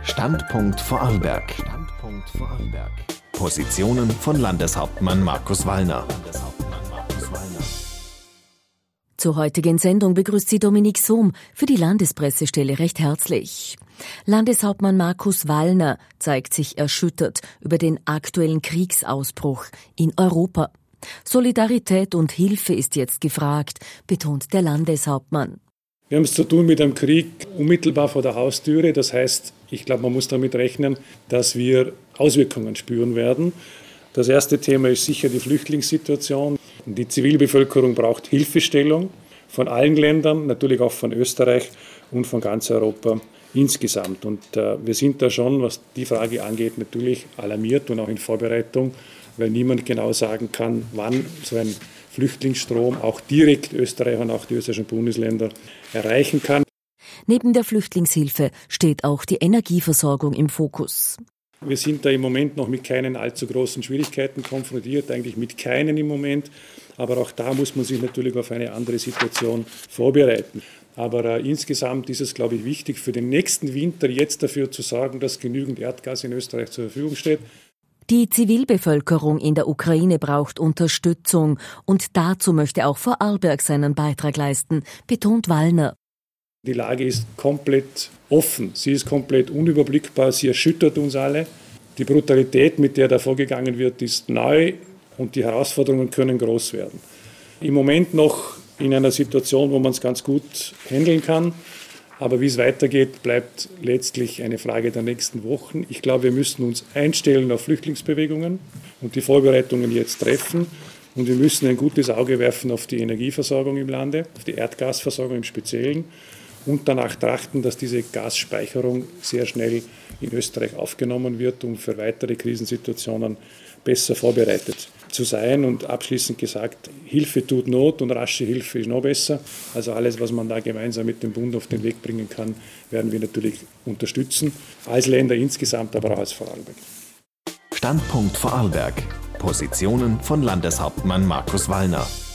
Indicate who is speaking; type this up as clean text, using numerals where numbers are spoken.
Speaker 1: Standpunkt Vorarlberg. Positionen von Landeshauptmann Markus Wallner.
Speaker 2: Zur heutigen Sendung begrüßt sie Dominique Sohm für die Landespressestelle recht herzlich. Landeshauptmann Markus Wallner zeigt sich erschüttert über den aktuellen Kriegsausbruch in Europa. Solidarität und Hilfe ist jetzt gefragt, betont der Landeshauptmann.
Speaker 3: Wir haben es zu tun mit einem Krieg unmittelbar vor der Haustüre. Das heißt, ich glaube, man muss damit rechnen, dass wir Auswirkungen spüren werden. Das erste Thema ist sicher die Flüchtlingssituation. Die Zivilbevölkerung braucht Hilfestellung von allen Ländern, natürlich auch von Österreich und von ganz Europa insgesamt. Und wir sind da schon, was die Frage angeht, natürlich alarmiert und auch in Vorbereitung, weil niemand genau sagen kann, wann so ein Flüchtlingsstrom auch direkt Österreich und auch die österreichischen Bundesländer erreichen kann.
Speaker 2: Neben der Flüchtlingshilfe steht auch die Energieversorgung im Fokus.
Speaker 3: Wir sind da im Moment noch mit keinen allzu großen Schwierigkeiten konfrontiert, eigentlich mit keinen im Moment. Aber auch da muss man sich natürlich auf eine andere Situation vorbereiten. Aber insgesamt ist es, glaube ich, wichtig für den nächsten Winter jetzt dafür zu sorgen, dass genügend Erdgas in Österreich zur Verfügung steht.
Speaker 2: Die Zivilbevölkerung in der Ukraine braucht Unterstützung und dazu möchte auch Vorarlberg seinen Beitrag leisten, betont Wallner.
Speaker 3: Die Lage ist komplett offen, sie ist komplett unüberblickbar, sie erschüttert uns alle. Die Brutalität, mit der da vorgegangen wird, ist neu und die Herausforderungen können groß werden. Im Moment noch in einer Situation, wo man es ganz gut handeln kann. Aber wie es weitergeht, bleibt letztlich eine Frage der nächsten Wochen. Ich glaube, wir müssen uns einstellen auf Flüchtlingsbewegungen und die Vorbereitungen jetzt treffen. Und wir müssen ein gutes Auge werfen auf die Energieversorgung im Lande, auf die Erdgasversorgung im Speziellen und danach trachten, dass diese Gasspeicherung sehr schnell in Österreich aufgenommen wird, um für weitere Krisensituationen besser vorbereitet zu sein. Und abschließend gesagt, Hilfe tut Not und rasche Hilfe ist noch besser. Also alles, was man da gemeinsam mit dem Bund auf den Weg bringen kann, werden wir natürlich unterstützen. Als Länder insgesamt, aber auch als Vorarlberg.
Speaker 1: Standpunkt Vorarlberg. Positionen von Landeshauptmann Markus Wallner.